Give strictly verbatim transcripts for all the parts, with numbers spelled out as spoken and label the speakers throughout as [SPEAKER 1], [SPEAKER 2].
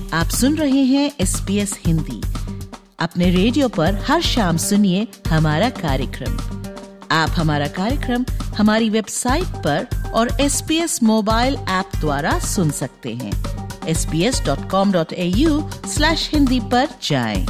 [SPEAKER 1] आप सुन रहे हैं एस बी एस हिंदी। अपने रेडियो पर हर शाम सुनिए हमारा कार्यक्रम। आप हमारा कार्यक्रम हमारी वेबसाइट पर और S B S mobile app द्वारा सुन सकते हैं। S B S dot com dot A U slash Hindi पर जाएं।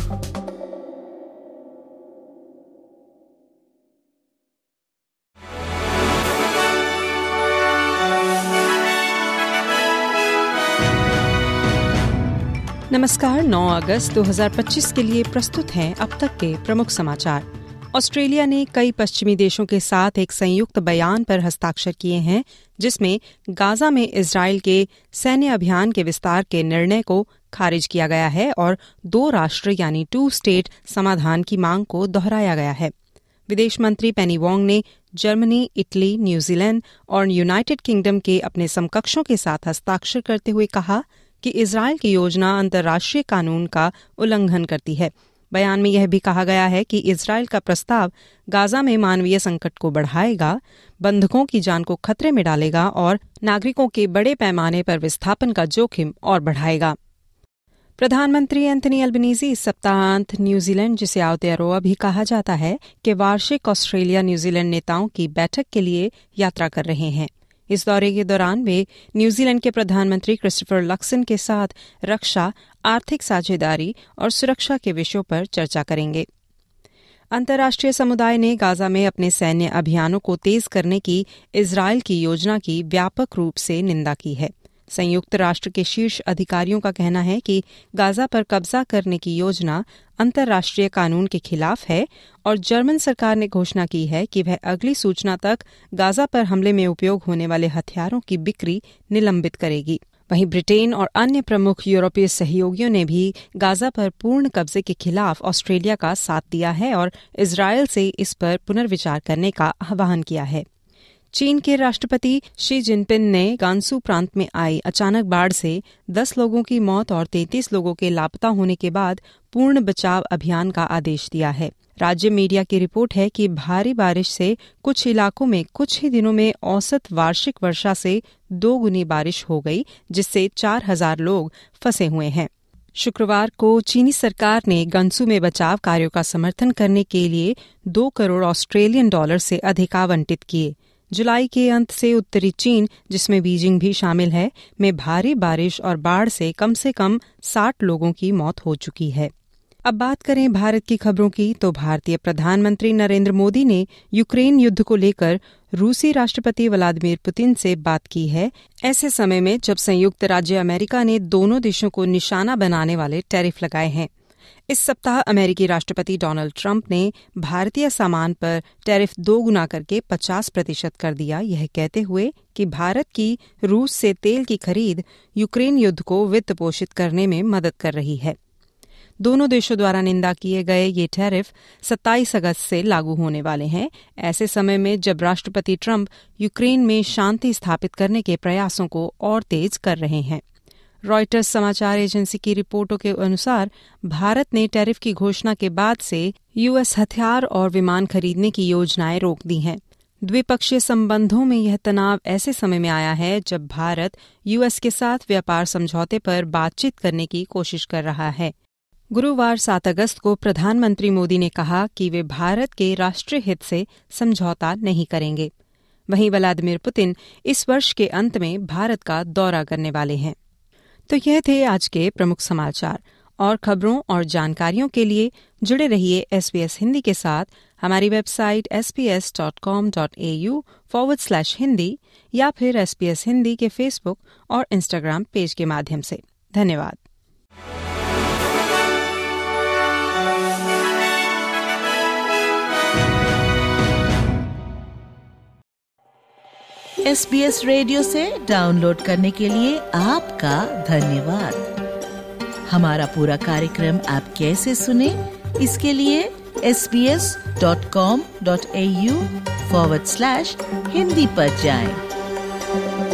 [SPEAKER 2] नमस्कार। नौ अगस्त दो हज़ार पच्चीस के लिए प्रस्तुत हैं अब तक के प्रमुख समाचार। ऑस्ट्रेलिया ने कई पश्चिमी देशों के साथ एक संयुक्त बयान पर हस्ताक्षर किए हैं, जिसमें गाजा में इजरायल के सैन्य अभियान के विस्तार के निर्णय को खारिज किया गया है और दो राष्ट्र यानी टू स्टेट समाधान की मांग को दोहराया गया है। विदेश मंत्री पेनी वोंग ने जर्मनी, इटली, न्यूजीलैंड और यूनाइटेड किंगडम के अपने समकक्षों के साथ हस्ताक्षर करते हुए कहा कि इजरायल की योजना अंतर्राष्ट्रीय कानून का उल्लंघन करती है। बयान में यह भी कहा गया है कि इजरायल का प्रस्ताव गाजा में मानवीय संकट को बढ़ाएगा, बंधकों की जान को खतरे में डालेगा और नागरिकों के बड़े पैमाने पर विस्थापन का जोखिम और बढ़ाएगा। प्रधानमंत्री एंथनी अल्बनीज़ी इस सप्ताहांत न्यूजीलैंड, जिसे आउतेरोआ भी कहा जाता है, के वार्षिक ऑस्ट्रेलिया न्यूजीलैंड नेताओं की बैठक के लिए यात्रा कर रहे हैं। इस दौरे के दौरान वे न्यूजीलैंड के प्रधानमंत्री क्रिस्टोफर लक्सन के साथ रक्षा, आर्थिक साझेदारी और सुरक्षा के विषयों पर चर्चा करेंगे। अंतर्राष्ट्रीय समुदाय ने गाजा में अपने सैन्य अभियानों को तेज करने की इजरायल की योजना की व्यापक रूप से निंदा की है। संयुक्त राष्ट्र के शीर्ष अधिकारियों का कहना है कि गाजा पर कब्जा करने की योजना अंतर्राष्ट्रीय कानून के खिलाफ है और जर्मन सरकार ने घोषणा की है कि वह अगली सूचना तक गाजा पर हमले में उपयोग होने वाले हथियारों की बिक्री निलंबित करेगी। वहीं ब्रिटेन और अन्य प्रमुख यूरोपीय सहयोगियों ने भी गाजा पर पूर्ण कब्जे के खिलाफ ऑस्ट्रेलिया का साथ दिया है और इजरायल से इस पर पुनर्विचार करने का आह्वान किया है। चीन के राष्ट्रपति शी जिनपिंग ने गांसू प्रांत में आई अचानक बाढ़ से दस लोगों की मौत और तैंतीस लोगों के लापता होने के बाद पूर्ण बचाव अभियान का आदेश दिया है। राज्य मीडिया की रिपोर्ट है कि भारी बारिश से कुछ इलाकों में कुछ ही दिनों में औसत वार्षिक वर्षा से दो गुनी बारिश हो गई, जिससे चार हजार लोग फंसे हुए हैं। शुक्रवार को चीनी सरकार ने गांसू में बचाव कार्यों का समर्थन करने के लिए दो करोड़ ऑस्ट्रेलियन डॉलर से अधिक आवंटित किए। जुलाई के अंत से उत्तरी चीन, जिसमें बीजिंग भी शामिल है, में भारी बारिश और बाढ़ से कम से कम साठ लोगों की मौत हो चुकी है। अब बात करें भारत की खबरों की, तो भारतीय प्रधानमंत्री नरेंद्र मोदी ने यूक्रेन युद्ध को लेकर रूसी राष्ट्रपति व्लादिमीर पुतिन से बात की है, ऐसे समय में जब संयुक्त राज्य अमेरिका ने दोनों देशों को निशाना बनाने वाले टैरिफ लगाए हैं। इस सप्ताह अमेरिकी राष्ट्रपति डोनाल्ड ट्रंप ने भारतीय सामान पर टैरिफ दो गुना करके पचास प्रतिशत कर दिया, यह कहते हुए कि भारत की रूस से तेल की खरीद यूक्रेन युद्ध को वित्त पोषित करने में मदद कर रही है। दोनों देशों द्वारा निंदा किए गए ये टैरिफ सत्ताईस अगस्त से लागू होने वाले हैं, ऐसे समय में जब राष्ट्रपति ट्रंप यूक्रेन में शांति स्थापित करने के प्रयासों को और तेज कर रहे हैं। रॉयटर्स समाचार एजेंसी की रिपोर्टों के अनुसार भारत ने टैरिफ की घोषणा के बाद से यूएस हथियार और विमान खरीदने की योजनाएं रोक दी हैं। द्विपक्षीय संबंधों में यह तनाव ऐसे समय में आया है जब भारत यूएस के साथ व्यापार समझौते पर बातचीत करने की कोशिश कर रहा है। गुरुवार सात अगस्त को प्रधानमंत्री मोदी ने कहा कि वे भारत के राष्ट्रीय हित से समझौता नहीं करेंगे। वहीं व्लादिमीर पुतिन इस वर्ष के अंत में भारत का दौरा करने वाले हैं। तो यह थे आज के प्रमुख समाचार। और खबरों और जानकारियों के लिए जुड़े रहिए एस बी एस हिंदी के साथ हमारी website S B S dot com dot A U forward slash Hindi या फिर एस बी एस हिंदी के फेसबुक और इंस्टाग्राम पेज के माध्यम से। धन्यवाद।
[SPEAKER 1] एस बी एस रेडियो से डाउनलोड करने के लिए आपका धन्यवाद। हमारा पूरा कार्यक्रम आप कैसे सुने, इसके लिए S B S dot com dot A U forward slash Hindi पर जाएं।